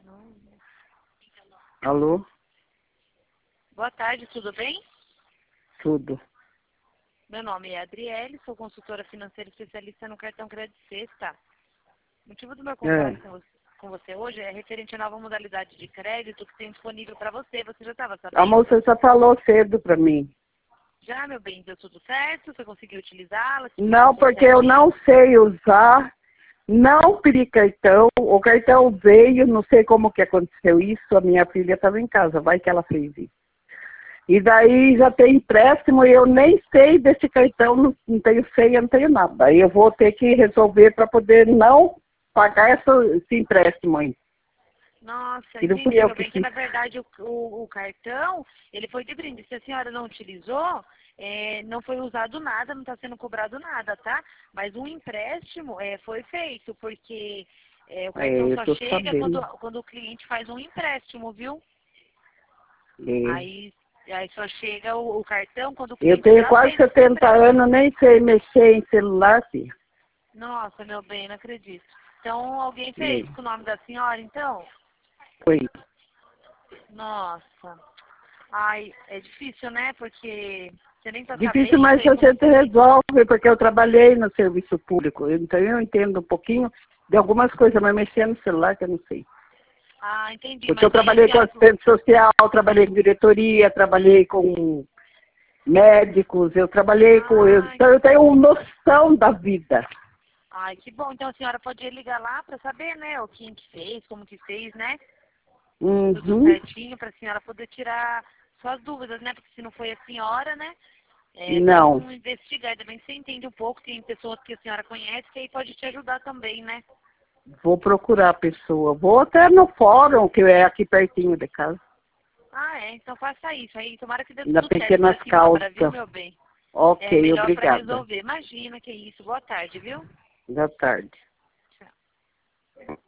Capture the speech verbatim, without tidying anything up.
Alô? Boa tarde, tudo bem? Tudo. Meu nome é Adriele, sou consultora financeira especialista no cartão Crédito Sexta. O motivo do meu contato É. com você, com você hoje é referente à nova modalidade de crédito que tem disponível para você. Você já estava A sabendo? moça já falou cedo pra mim. Já, meu bem, deu tudo certo? Você conseguiu utilizá-la? Te Não, explicou tudo porque eu certinho? não sei usar, não pedi cartão, o cartão veio, não sei como que aconteceu isso, a minha filha estava em casa, vai que ela fez isso. E daí já tem empréstimo e eu nem sei desse cartão, não, não tenho senha, não tenho nada. Aí eu vou ter que resolver para poder não pagar essa, esse empréstimo aí. Nossa, E não fui entendi, eu meu que bem, que fiz. na verdade o, o, o cartão, ele foi de brinde. Se a senhora não utilizou, é, não foi usado nada, não está sendo cobrado nada, tá? Mas um empréstimo é, foi feito, porque é, o cartão É, eu só tô chega quando, sabendo. quando o cliente faz um empréstimo, viu? É. Aí, aí só chega o, o cartão quando o Eu cliente tenho já quase fez esse setenta empréstimo. anos, nem sei mexer em celular, filha. Nossa, meu bem, não acredito. Então, alguém É. fez com o nome da senhora, então? Foi. Nossa. Ai, é difícil, né? Porque você nem tá Difícil, sabendo mas e a como... gente resolve, porque eu trabalhei no serviço público. Então eu entendo um pouquinho de algumas coisas, mas mexer no celular que eu não sei. Ah, entendi. Porque eu Mas aí a trabalhei com senhora... assistente social, trabalhei com diretoria, trabalhei com médicos, eu trabalhei com... eu- Ai, Então eu tenho noção da vida. ai, que bom. Então a senhora pode ligar lá pra saber, né? O quem que fez, como que fez, né? Tudo Uhum. certinho pra senhora poder tirar suas dúvidas, né? Porque se não foi a senhora, né? É, Não. vamos investigar. Ainda bem que você entende um pouco. Tem pessoas que a senhora conhece que aí pode te ajudar também, né? Vou procurar a pessoa. Vou até no fórum, que é aqui pertinho de casa. Ah, é. Então faça isso. Aí tomara que dê Na tudo certo pra Pequenas senhora, viu, Calças. meu bem? É Ok, melhor pra obrigada. resolver. Imagina que é isso. Boa tarde, viu? Boa tarde. Tchau.